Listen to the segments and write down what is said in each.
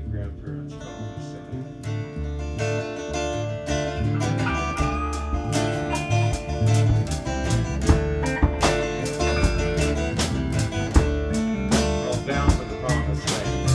grandparents probably say. All bound for the promised land.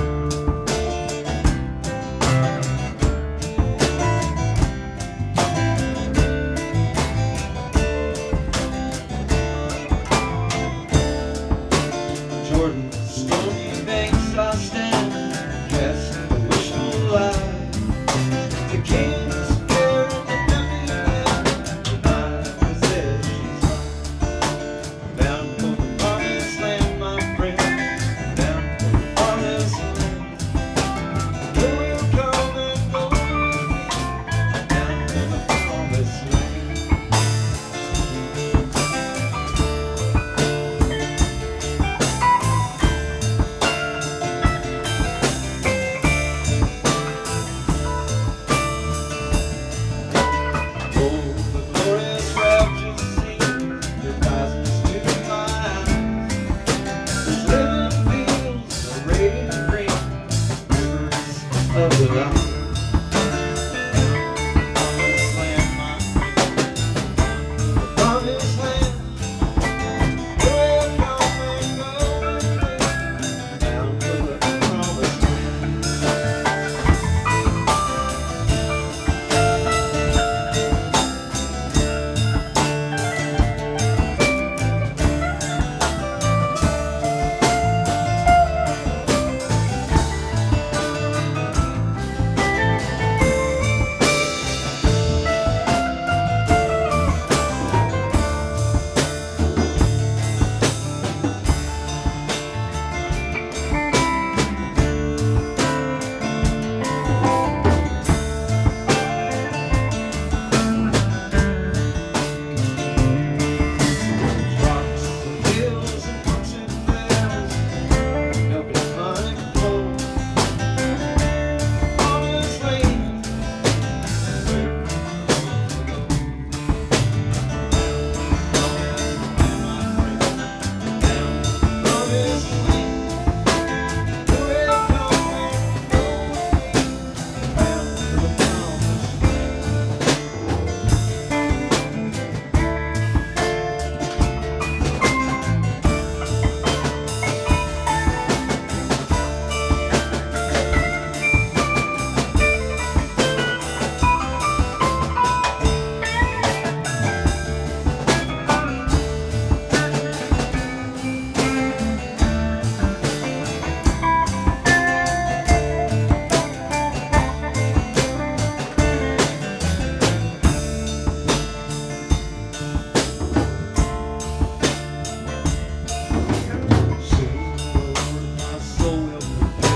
Jordan, stony banks I stand, cast a wishful eye. The king's fair and the empty land, my possessions lie. Bound for the promised land, my friend, bound for the promised land. Though we'll come and go again, bound for the promised land. Of the land. Promised land, my friend. Promised land. We'll come and go again. Down to the promised land.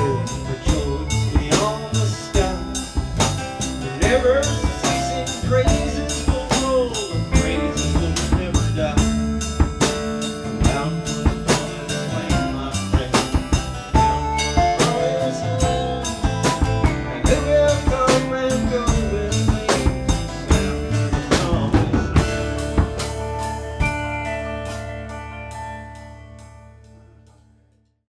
Never ceasing praise.